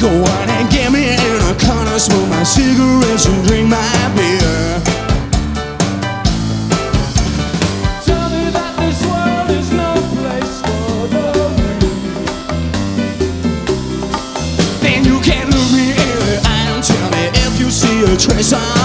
Go on and get me in a corner, smoke my cigarettes and drink my beer. Tell me that this world is no place for the weak. Then you can look me in the eye and tell me if you see a trace of